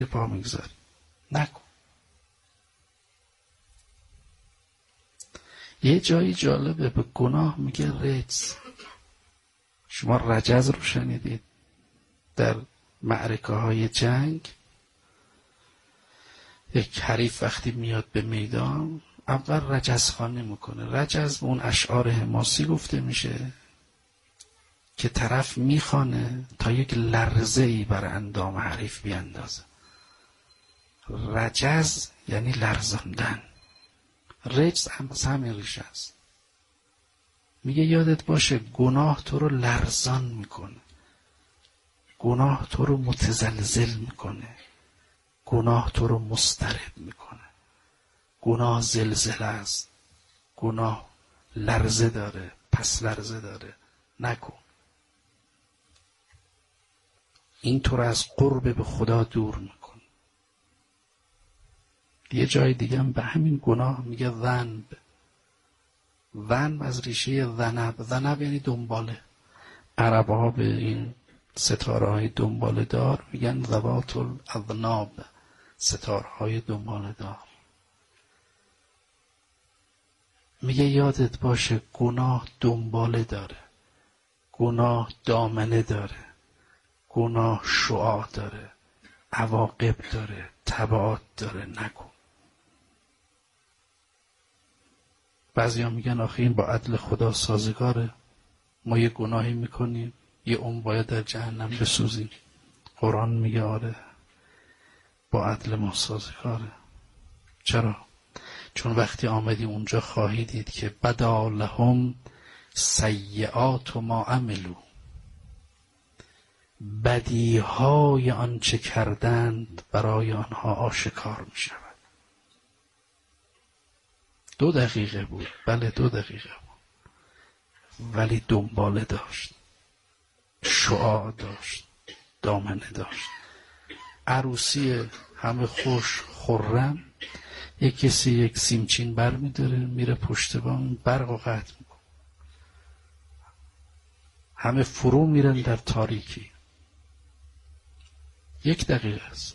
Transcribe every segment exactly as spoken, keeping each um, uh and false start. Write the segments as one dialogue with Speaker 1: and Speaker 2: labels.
Speaker 1: پا میگذاری. نکن. یه جایی جالبه، به گناه میگه رجز. شما رجز رو شنیدید در معرکه های جنگ؟ یک حریف وقتی میاد به میدان اول رجزخوانی میکنه. رجز به اون اشعار حماسی گفته میشه که طرف میخوانه تا یک لرزه ای بر اندام حریف بیاندازه. رجز یعنی لرزاندن. رجز هم همین ریشه است. میگه یادت باشه گناه تو رو لرزان میکنه، گناه تو رو متزلزل میکنه، گناه تو رو مضطرب میکنه. گناه زلزله است، گناه لرزه داره، پس لرزه داره. نکن. این تو رو از قرب به خدا دور میکنه. یه جای دیگه هم به همین گناه میگه ذنب. ذنب از ریشه ذنب. ذنب یعنی دنباله. عرب‌ها به این ستاره های دنباله دار میگن ذوات الاذناب، ستاره های دنباله دار. میگه یادت باشه گناه دنباله داره، گناه دامنه داره، گناه شعاع داره، عواقب داره، تبعات داره. نکن. بعضی ها میگن آخه این با عدل خدا سازگاره. ما یه گناهی میکنیم یه عمر باید در جهنم بسوزیم. قرآن میگه آره با عدل ما سازگاره. چرا؟ چون وقتی آمدی اونجا خواهی دید که بدا لهم سیئات ما عملو، بدیهای آنچه کردند برای آنها آشکار می شود. دو دقیقه بود، بله دو دقیقه بود، ولی دنباله داشت، شعاع داشت، دامنه داشت. عروسی همه خوش خرم، یک کسی یک سیمچین بر می داره میره پشت بام برق و قطع میکن. همه فرو میرن در تاریکی. یک دقیقه است.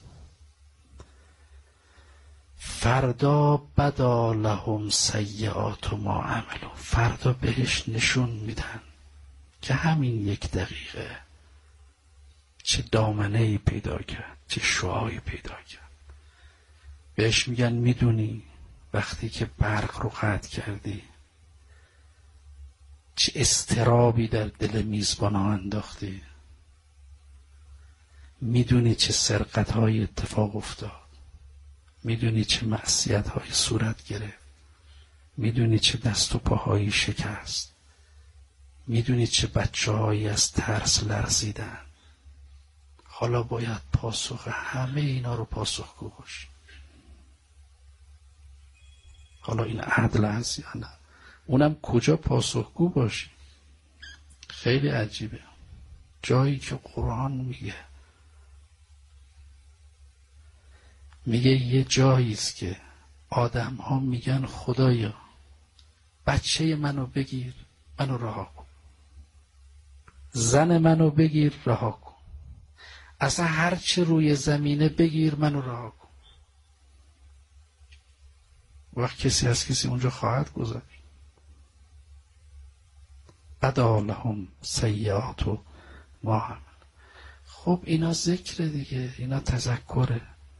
Speaker 1: فردا بدا لهم سیئات ما عملو. فردا بهش نشون میدن که همین یک دقیقه چه دامنه‌ای پیدا کرد، چه شعاعی پیدا کرد. بهش میگن میدونی وقتی که برق رو قطع کردی چه اضطرابی در دل میزبان‌ها انداختی؟ میدونی چه سرقت‌های اتفاق افتاد؟ میدونی چه معصیت‌های صورت گرفت؟ میدونی چه دست و پاهایی شکست؟ میدونی چه بچه‌هایی از ترس لرزیدن؟ حالا باید پاسخ همه اینا رو پاسخگو باشی. حالا این عدل هست یا نه؟ اونم کجا پاسخگو باشی؟ خیلی عجیبه. جایی که قرآن میگه میگه یه جاییست که آدم ها میگن خدایا بچه منو بگیر منو رها کن، زن منو بگیر رها کن، اصلا هرچه روی زمینه بگیر منو رها کن. وقت کسی از کسی اونجا خواهد گذاشت. بدا لهم سیئات ما عملو. خب اینا ذکر دیگه، اینا تذکره.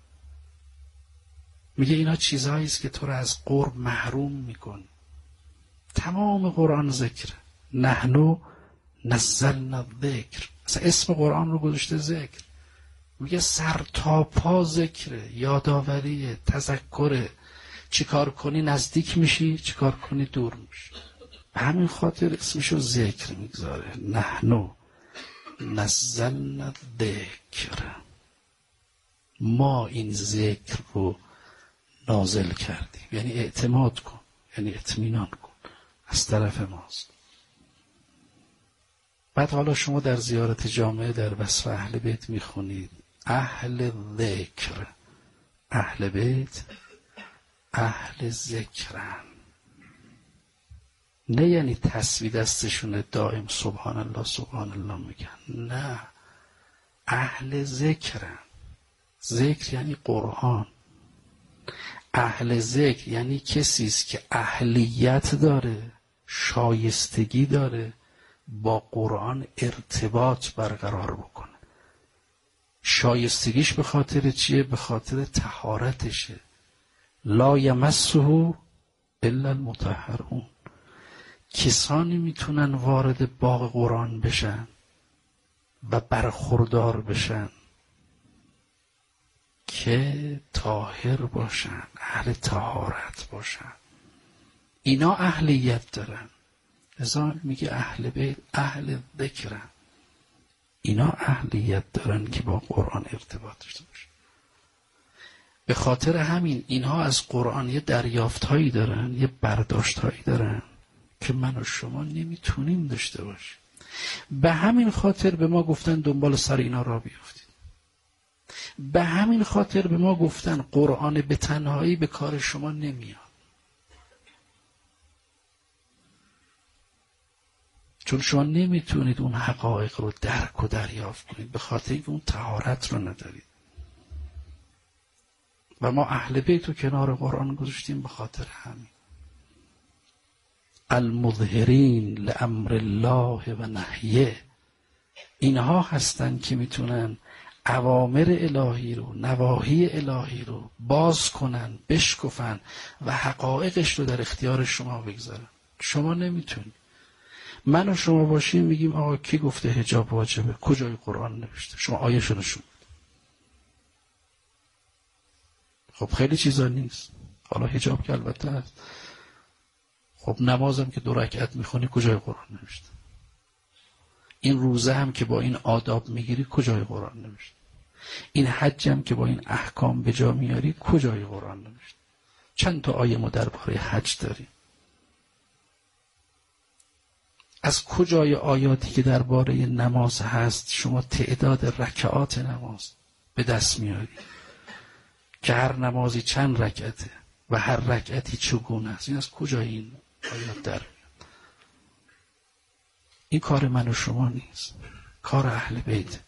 Speaker 1: میگه اینا چیزهایی است که تو رو از قرب محروم میکن. تمام قرآن ذکر. نحنو نزلنا الذکر. اصلا اسم قرآن رو گذاشته ذکر. میگه سر تا پا ذکره، یاداوریه، تذکره. چیکار کنی نزدیک میشی، چیکار کنی دور میشی. به همین خاطر اسمشو ذکر میگذاره. نحنو نزلنا الذکر. ما این ذکر رو نازل کردیم. یعنی اعتماد کن، یعنی اطمینان کن، از طرف ماست. بعد حالا شما در زیارت جامعه در وصف اهل بیت میخونید اهل ذکر. اهل بیت اهل ذکرن. نه یعنی تسبیح دستشونه دائم سبحان الله سبحان الله میگن، نه، اهل ذکرن. ذکر یعنی قرآن. اهل ذکر یعنی کسی است که اهلیت داره، شایستگی داره با قرآن ارتباط برقرار بکنه. شایستگیش به خاطر چیه؟ به خاطر طهارتشه. لا یمسه الا المطهرون. کسانی میتونن وارد باغ قرآن بشن و برخوردار بشن که طاهر باشن، اهل طهارت باشن. اینا اهلیت دارن. لذا میگه اهل بیت اهل ذکرن. اینا اهلیت دارن که با قرآن ارتباط داشته باشن. به خاطر همین اینها از قرآن یه دریافت هایی دارن، یه برداشت هایی دارن که من و شما نمیتونیم داشته باشیم. به همین خاطر به ما گفتن دنبال سر اینا را بیافتید. به همین خاطر به ما گفتن قرآن به تنهایی به کار شما نمیاد. چون شما نمیتونید اون حقایق رو درک و دریافت کنید به خاطر اینکه اون طهارت رو ندارید. و ما اهل بیت رو کنار قرآن گذاشتیم به خاطر همین. المظهرین لامر الله و نهیه. اینها هستن که میتونن اوامر الهی رو، نواهی الهی رو باز کنن، بشکفن و حقایقش رو در اختیار شما بگذارن. شما نمیتونید. من و شما باشیم میگیم آقا کی گفته حجاب واجبه؟ کجای قرآن نوشته؟ شما آیه‌شو نشون بده. خب خیلی چیزا نیست. حالا حجاب که البته هست. خب نمازم که دو رکعت میخونی کجای قرآن نوشته؟ این روزه هم که با این آداب میگیری کجای قرآن نوشته؟ این حج هم که با این احکام به جا میاری کجای قرآن نوشته؟ چند تا آیه ما درباره حج داریم؟ از کجای آیاتی که درباره نماز هست شما تعداد رکعات نماز به دست میاری که هر نمازی چند رکعته و هر رکعتی چگونه است؟ این از کجای این آیات در میاد؟ این کار من و شما نیست، کار اهل بیت.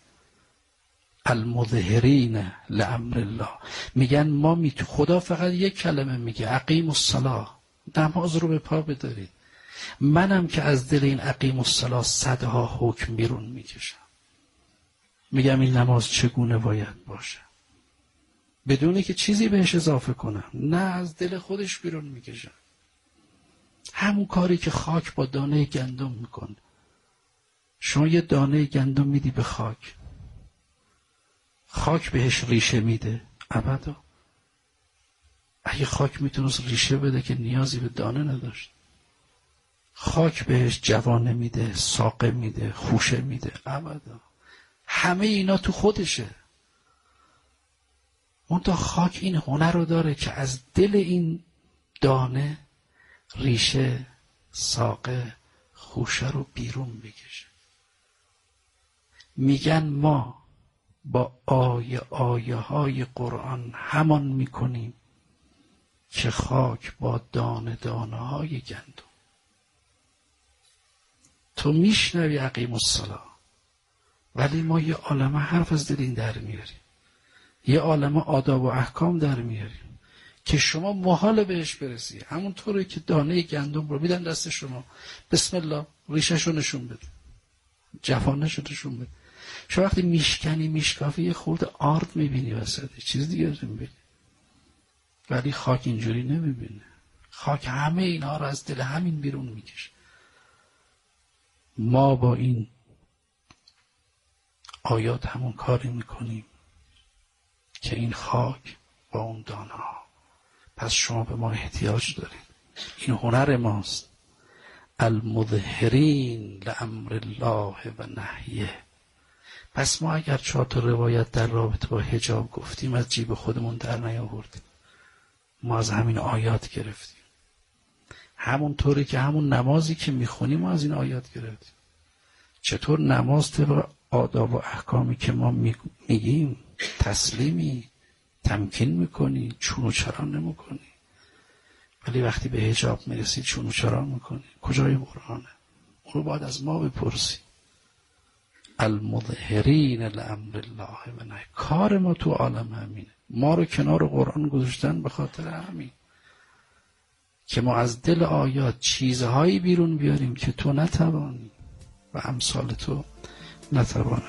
Speaker 1: المظهرین لامر الله. میگن ما میتو خدا فقط یک کلمه میگه اقیم الصلاة، نماز رو به پا بدارید. منم که از دل این اقیم الصلاة صدها حکم بیرون میکشم، میگم این نماز چگونه باید باشه بدونی که چیزی بهش اضافه کنم، نه از دل خودش بیرون میکشم. همون کاری که خاک با دانه گندم میکنه. شما یه دانه گندم میدی به خاک، خاک بهش ریشه میده؟ ابدا. اگه خاک میتونست ریشه بده که نیازی به دانه نداشت. خاک بهش جوانه میده، ساقه میده، خوشه میده؟ ابدا. همه اینا تو خودشه. منتها خاک این هنر رو داره که از دل این دانه ریشه، ساقه، خوشه رو بیرون بکشه. میگن ما با آیه آیه های قرآن همان میکنیم که خاک با دانه دانه های گندم. تو میشنوی اقیم الصلاة، ولی ما یه عالمه حرف از دل این در میاریم، یه عالمه آداب و احکام در میاریم که شما محال بهش برسی. همونطوری که دانه گندم رو میدن دست شما، بسم الله ریشه‌شو نشون بده، جوانه‌شو نشون بده. شما وقتی میشکنی میشکافی یه خورده آرد میبینی وسطه، چیز دیگه رو میبینی. ولی خاک اینجوری نمیبینه. خاک همه اینا رو از دل همین بیرون میکشه. ما با این آیات همون کاری میکنیم که این خاک با اون دانه ها. پس شما به ما احتیاج دارید. این هنر ماست. المظهرین لامر الله و نهیه. پس ما اگر چهار تا روایت در رابطه با حجاب گفتیم از جیب خودمون در نیاوردیم، ما از همین آیات گرفتیم. همون طوری که همون نمازی که میخونیم ما از این آیات گرفتیم. چطور نماز طبق آداب و احکامی که ما میگیم تسلیمی، تمکین میکنی، چون و چرا نمیکنی، ولی وقتی به حجاب میرسی چون و چرا میکنی؟ کجای قرآنه؟ اون رو باید از ما بپرسی. المظهرین لامر الله و نهی. کار ما تو عالم همینه. ما رو کنار قرآن گذاشتن به خاطر همین که ما از دل آیات چیزهایی بیرون بیاریم که تو نتوانی و امثال تو نتوانم.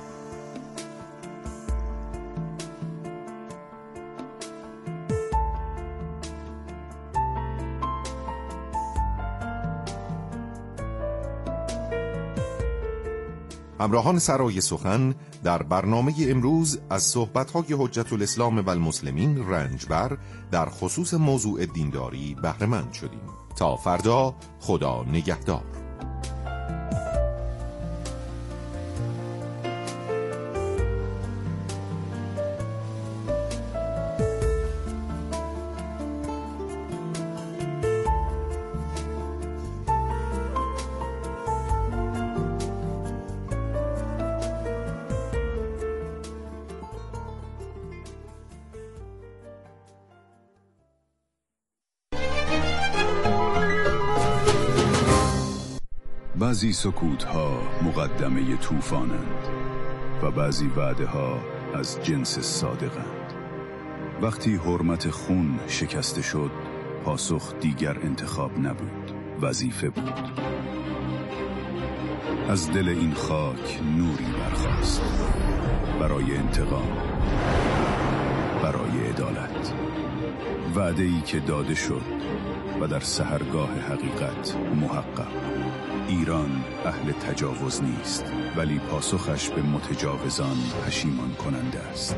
Speaker 2: همراهان سرای سخن، در برنامه امروز از صحبت‌های حجت الاسلام و المسلمین رنجبر در خصوص موضوع دینداری بهره مند شدیم. تا فردا، خدا نگهدار.
Speaker 3: بعضی سکوت‌ها مقدمه طوفانند و بعضی وعده‌ها از جنس صادقند. وقتی حرمت خون شکسته شد، پاسخ دیگر انتخاب نبود، وظیفه بود. از دل این خاک نوری برخاست برای انتقام، برای عدالت. وعده‌ای که داده شد و در سحرگاه حقیقت محقق. ایران اهل تجاوز نیست، ولی پاسخش به متجاوزان پشیمان کننده است.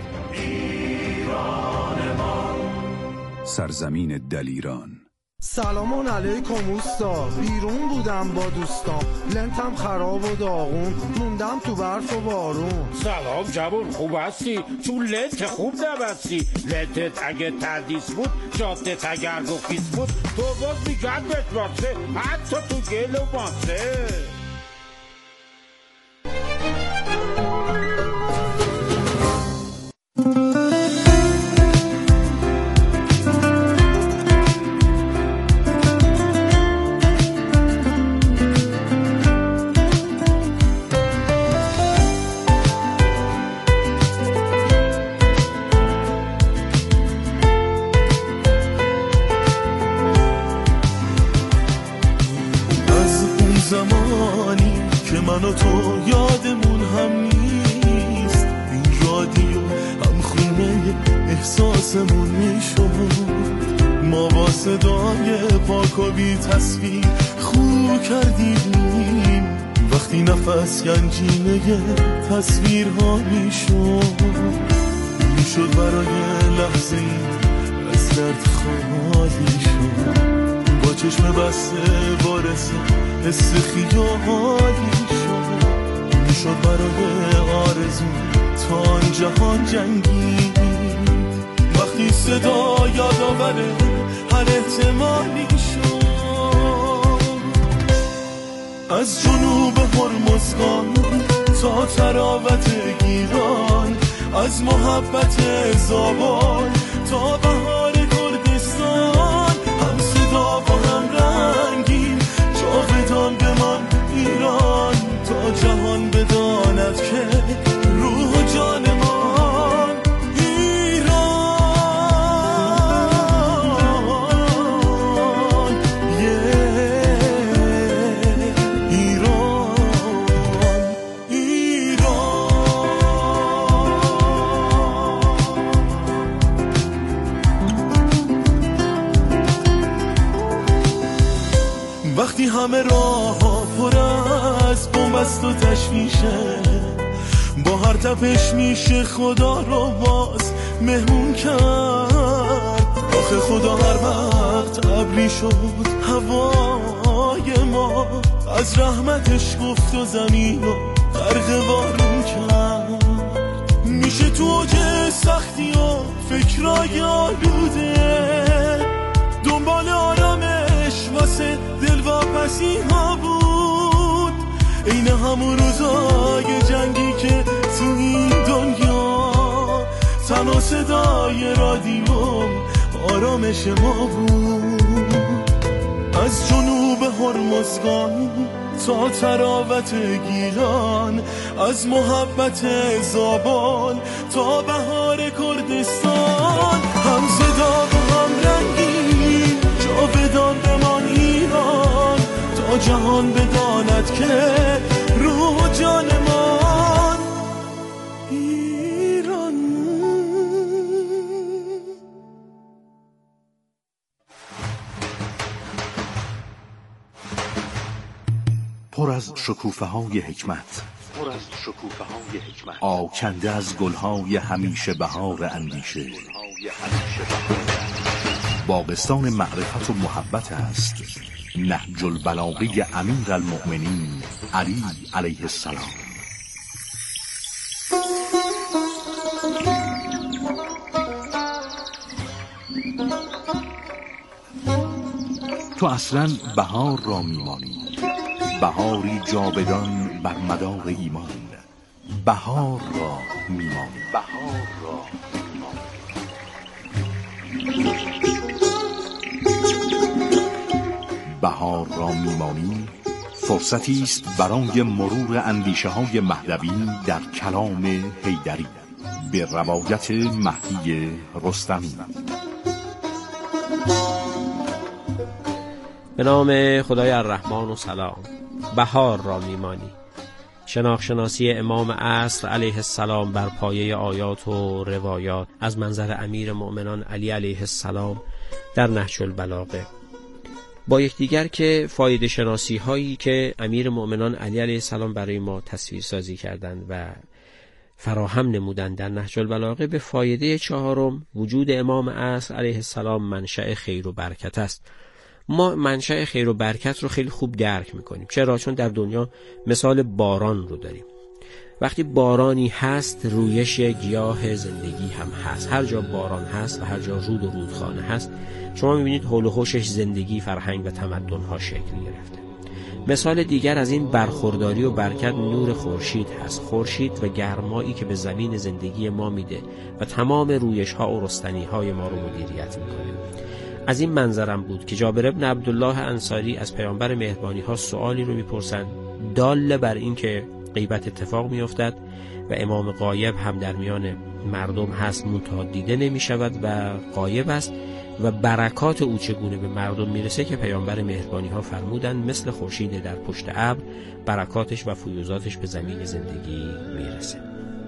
Speaker 3: ایران ما، سرزمین دلیران.
Speaker 4: سلام علیکم اوستا، بیرون بودم با دوستام، لنتم خراب و داغون، موندم تو برف و بارون.
Speaker 5: سلام جوون، خوب هستی؟ چون لنت خوب نبستی. لنتت اگه تردیس بود، جادت اگر گفیس بود، تو باز میگرد بتراسه، حتی تو گل و ماسه.
Speaker 6: زمانی که من و تو یادمون هم نیست، این رادیو هم خونه احساسمون میشد. ما با صدای پاک و بی تصویر خو کردیم وقتی نفس گنجینه تصویرها میشد. میشد برای لحظه از درد خالی شد، با چشم بسته بارسه حس خیالی شد. میشد برای آرزو تا آن جهان جنگید، وقتی صدا یادآور هر احتمالی شد. از جنوب هرمزگان تا تراوت گیلان، از محبت زابان تا بهار کردستان، هم صدا با هم رنگین جاودان بمان ایران، تا جهان بداند که روح و جان ما ایران. ایران ایران وقتی همه راه ها پر از بنبست و تشویشه، با هر تپش میشه خدا رو باز مهمون کرد. آخه خدا هر وقت ابری شد هوای ما، از رحمتش گفت و زمین رو غرق بارون کرد. میشه تو اوج سختی و فکرای آلوده، دنبال آرامش واسه دلواپسی ها بود. این همون روزای جنگی که تو این دنیا تنها صدای رادیوم آرامش ما بود. از جنوب هرمزگان تا تراوت گیلان، از محبت زابان تا بهار کردستان. هم زداغ و هم رنگی جاودان بمان ایران، تا جهان بداند که روح و جان من ایران.
Speaker 7: پر از شکوفه های حکمت، پر از شکوفه های حکمت، آکنده از گلهای همیشه بهار اندیشه. باغستان معرفت و محبت است نهج البلاغه امیر المؤمنین علی علیه السلام. تو اصلا بهار را میمانی، بهاری جاودان بر مدار ایمان. بهار را میمانی، بهار را بهار را میمانی فرصتی است برای مرور اندیشه های مهدوی در کلام حیدری به روایت مهدی رستمی.
Speaker 8: به نام خدای الرحمن و سلام. بهار را میمانی، شناخت شناسی امام عصر علیه السلام بر پایه آیات و روایات از منظر امیر مؤمنان علی علیه السلام در نهج البلاغه، با یکدیگر که فایده شناسی هایی که امیر مؤمنان علی علیه السلام برای ما تصویر سازی کردند و فراهم نمودند در نهج البلاغه، به فایده چهارم وجود امام عصر علیه السلام منشأ خیر و برکت است. ما منشأ خیر و برکت رو خیلی خوب درک میکنیم. چرا؟ چون در دنیا مثال باران رو داریم. وقتی بارانی هست رویش گیاه زندگی هم هست. هر جا باران هست و هر جا رود و رودخانه هست شما میبینید حول و حوشش زندگی، فرهنگ و تمدن ها شکل گرفته. مثال دیگر از این برخورداری و برکت نور خورشید هست. خورشید و گرمایی که به زمین زندگی ما میده و تمام رویش ها و رستنی های ما رو مدیریت میکنه. از این منظرم بود که جابر ابن عبدالله انصاری از پیامبر مهربانی ها سوالی رو میپرسند دال بر این که غیبت اتفاق میافتد و امام غایب هم در میان مردم هست، منتها دیده نمیشود و غایب است و برکات او چگونه به مردم میرسه، که پیامبر مهربانی ها فرمودند مثل خورشید در پشت ابر برکاتش و فیوزاتش به زمین زندگی میرسه.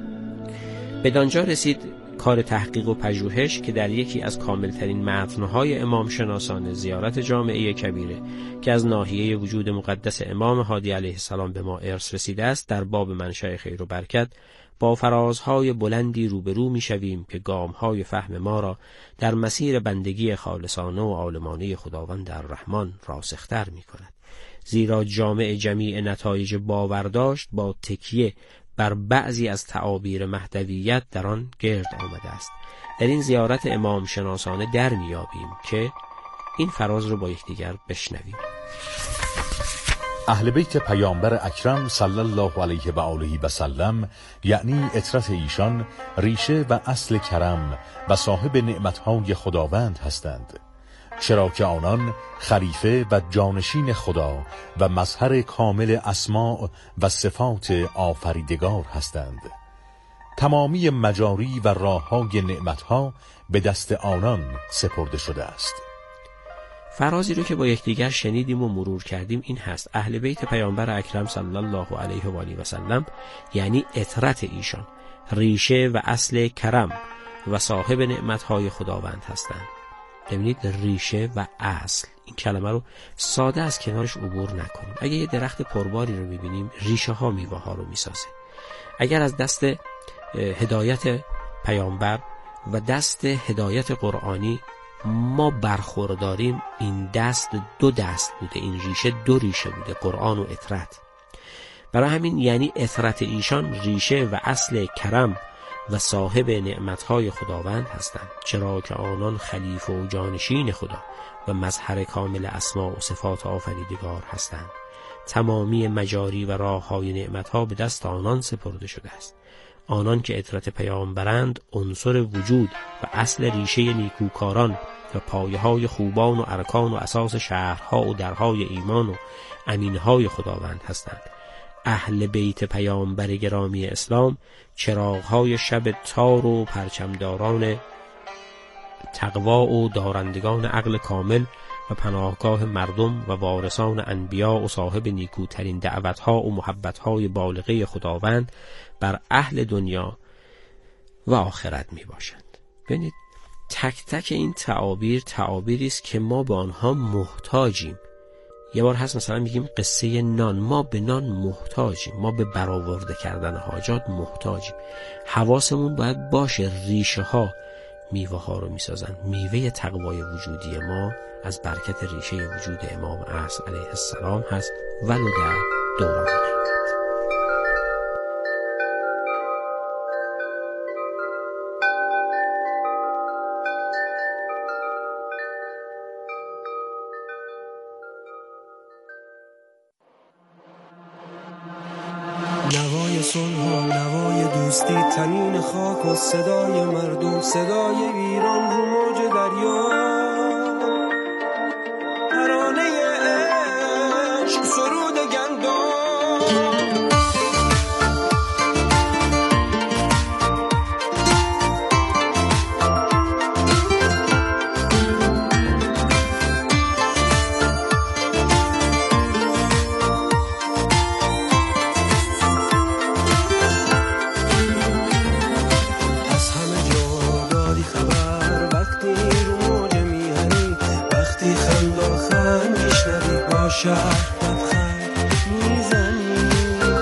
Speaker 8: بدانجا رسید کار تحقیق و پژوهش که در یکی از کاملترین متن‌های امام شناسان زیارت جامعه کبیره که از ناحیه وجود مقدس امام هادی علیه السلام به ما ارث رسیده است، در باب منشأ خیر و برکت با فرازهای بلندی روبرو می‌شویم که گام‌های فهم ما را در مسیر بندگی خالصانه و عالمانه خداوند الرحمن راسختر می‌کند. زیرا جامع جمیع نتایج باورداشت با تکیه بر بعضی از تعابیر مهدویت در آن گرد آمده است. در این زیارت امام شناسانه در میابیم که این فراز رو با یکدیگر بشنویم.
Speaker 7: اهل بیت پیامبر اکرم صلی الله علیه و آله و سلم، یعنی عترت ایشان، ریشه و اصل کرم و صاحب نعمتهای خداوند هستند، چرا که آنان خلیفه و جانشین خدا و مظهر کامل اسماء و صفات آفریدگار هستند. تمامی مجاری و راههای نعمتها به دست آنان سپرده شده است.
Speaker 8: فرازی رو که با یکدیگر شنیدیم و مرور کردیم این هست: اهل بیت پیامبر اکرم صلی الله علیه و آله و سلم، یعنی عترت ایشان، ریشه و اصل کرم و صاحب نعمتهای خداوند هستند. ببینید، ریشه و اصل، این کلمه رو ساده از کنارش عبور نکنیم. اگه یه درخت پرباری رو میبینیم، ریشه ها میوه ها رو میسازه. اگر از دست هدایت پیامبر و دست هدایت قرآنی ما برخورداریم، این دست دو دست بوده، این ریشه دو ریشه بوده، قرآن و عترت. برای همین یعنی عترت ایشان ریشه و اصل کرم و صاحب نعمتهای خداوند هستند، چرا که آنان خلیفه و جانشین خدا و مظهر کامل اسما و صفات آفریدگار هستند. تمامی مجاری و راههای نعمتها به دست آنان سپرده شده است. آنان که عترت پیامبرند، عنصر وجود و اصل ریشه نیکوکاران و پایه‌های خوبان و ارکان و اساس شهرها و درهای ایمان و امینهای خداوند هستند. اهل بیت پیامبر گرامی اسلام چراغهای شب تار و پرچمداران تقوا و دارندگان عقل کامل و پناهگاه مردم و وارثان انبیا و صاحب نیکوترین دعوتها و محبتهای بالغه خداوند بر اهل دنیا و آخرت می باشند. ببینید تک تک این تعابیر تعابیری است که ما به آنها محتاجیم. یه بار هست مثلا میگیم قصه نان، ما به نان محتاجیم، ما به برآورده کردن حاجات محتاجیم. حواسمون باید باشه ریشه ها میوه ها رو میسازن. میوه تقوای وجودی ما از برکت ریشه وجود امام عصر علیه السلام هست ولو در دوران
Speaker 9: نوای صلح و نوای دوستی، تنین خاک و صدای مردم، صدای ایران رو موج دریا، ترانه عشق، سرود گندم. شهر لبخند میزنی،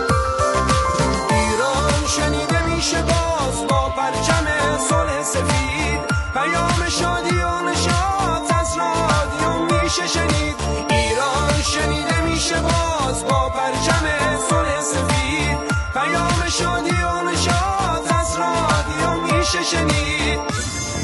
Speaker 9: ایران شنیده میشه باز با پرچم صلح سفید، پیام شادی و نشاط از رادیو میشه شنید. ایران شنیده میشه باز با پرچم صلح سفید، پیام شادی و نشاط از رادیو میشه شنید.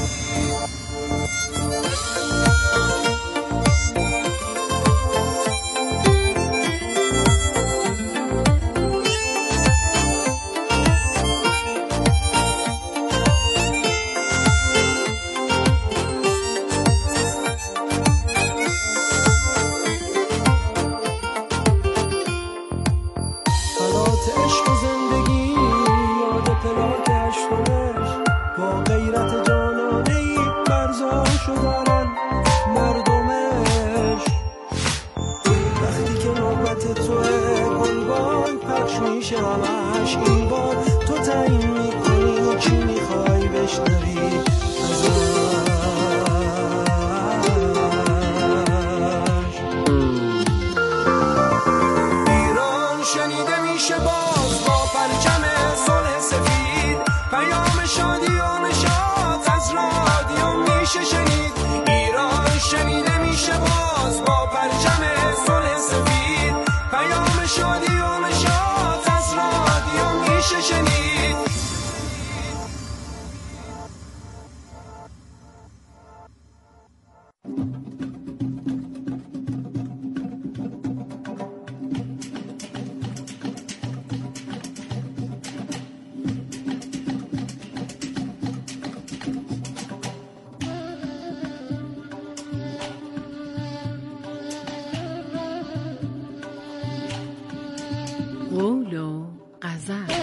Speaker 10: قول و غزل.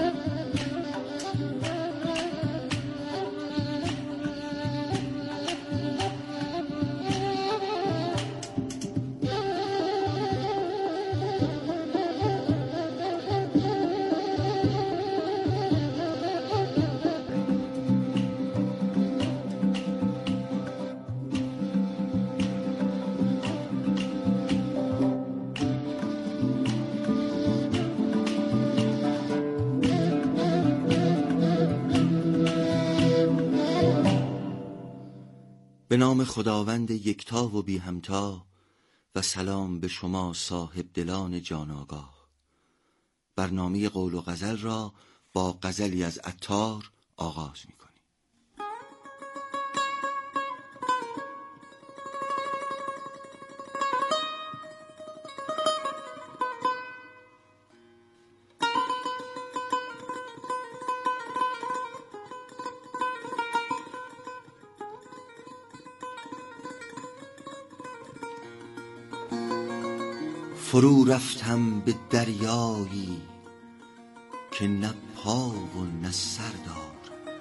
Speaker 11: به نام خداوند یکتا و بی همتا، و سلام به شما صاحب دلان جان آگاه. برنامه قول و غزل را با غزلی از عطار آغاز می کنیم. فرو رفتم به دریایی که نه پا و نه سر دارد،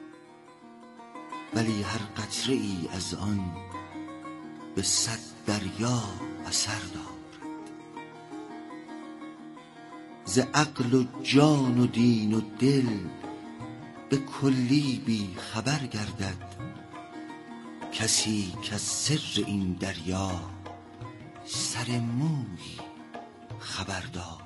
Speaker 11: ولی هر قطره ای از آن به صد دریا اثر دارد. ز عقل و جان و دین و دل به کلی بی خبر گردد، کسی که از سر این دریا سر مویی خبر دارد.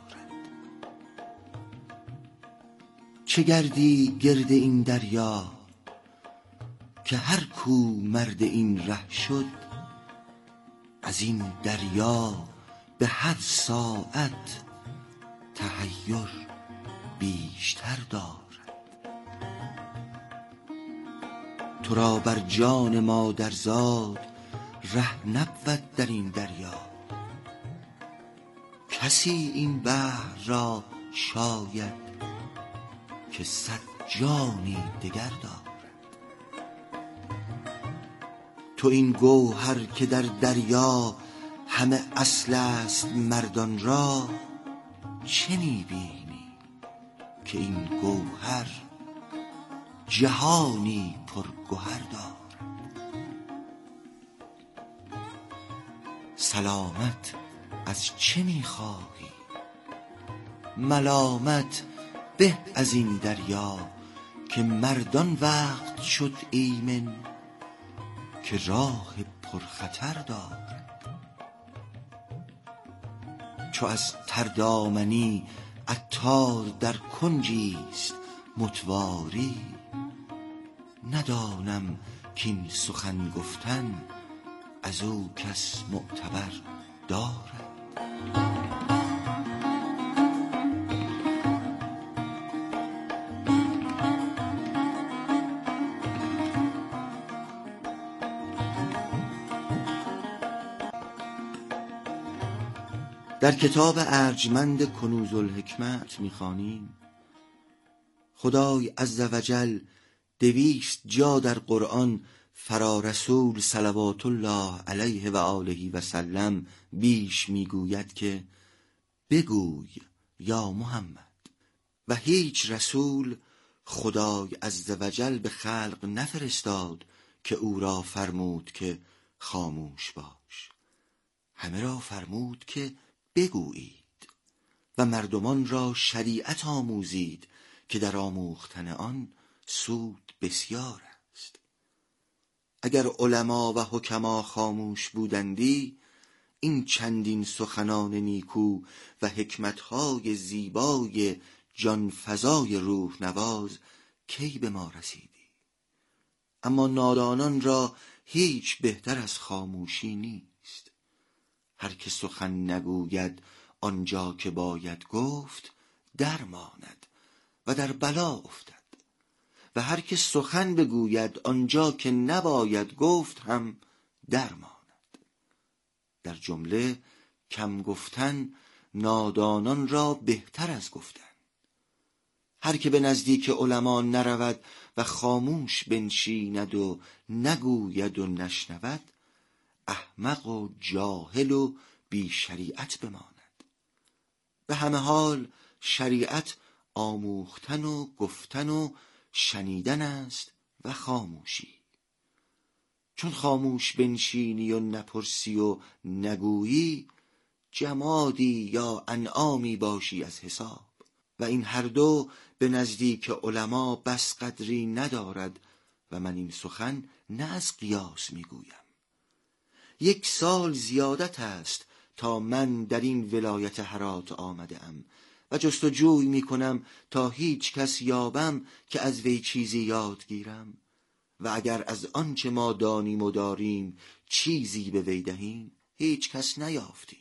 Speaker 11: چه گردی گرد این دریا که هر کو مرد این ره شد، از این دریا به هر ساعت تحیر بیشتر دارد. تو را بر جان مادرزاد ره نبود در این دریا، کسی این بحر را شاید که صد جانی دگر دارد. تو این گوهر که در دریا همه اصل است مردان را، چه می‌بینی که این گوهر جهانی پر گوهر دارد. سلامت از چه می‌خواهی؟ ملامت به از این دریا که مردان وقت شد ایمن که راه پرخطر دارد. چو از تردامنی عطار در کنجیست متواری، ندانم کین سخن گفتن از او کس معتبر دارد. در کتاب ارجمند کنوز الحکمت می‌خوانیم خدای عزوجل دویست جا در قرآن فرا رسول صلوات الله علیه و آله و سلم بیش میگوید که بگوی یا محمد. و هیچ رسول خدای عزوجل به خلق نفرستاد که او را فرمود که خاموش باش، همه را فرمود که بگویید و مردمان را شریعت آموزید که در آموختن آن سود بسیار است. اگر علما و حکما خاموش بودندی، این چندین سخنان نیکو و حکمتهای زیبای جان فزای روح نواز کی به ما رسیدی؟ اما نادانان را هیچ بهتر از خاموشی نیست. هر که سخن نگوید آنجا که باید گفت درماند و در بلا افتد، و هر که سخن بگوید آنجا که نباید گفت هم درماند. در جمله کم گفتن نادانان را بهتر از گفتن. هر که به نزدیک علما نرود و خاموش بنشیند و نگوید و نشنود، احمق و جاهل و بی شریعت بماند. به همه حال شریعت آموختن و گفتن و شنیدن است و خاموشی. چون خاموش بنشینی و نپرسی و نگویی، جمادی یا انعامی باشی از حساب، و این هر دو به نزدیک علما بس قدری ندارد. و من این سخن نه از قیاس میگویم. یک سال زیادت است تا من در این ولایت هرات آمده ام و جستجوی میکنم تا هیچ کس یابم که از وی چیزی یاد گیرم، و اگر از آنچه ما دانیم و داریم چیزی به وی دهیم هیچ کس نیافتیم.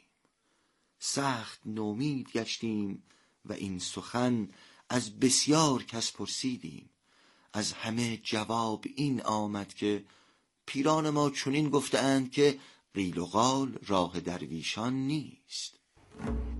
Speaker 11: سخت نومید گشتیم و این سخن از بسیار کس پرسیدیم. از همه جواب این آمد که پیران ما چنین گفتند که قیل و قال راه درویشان نیست.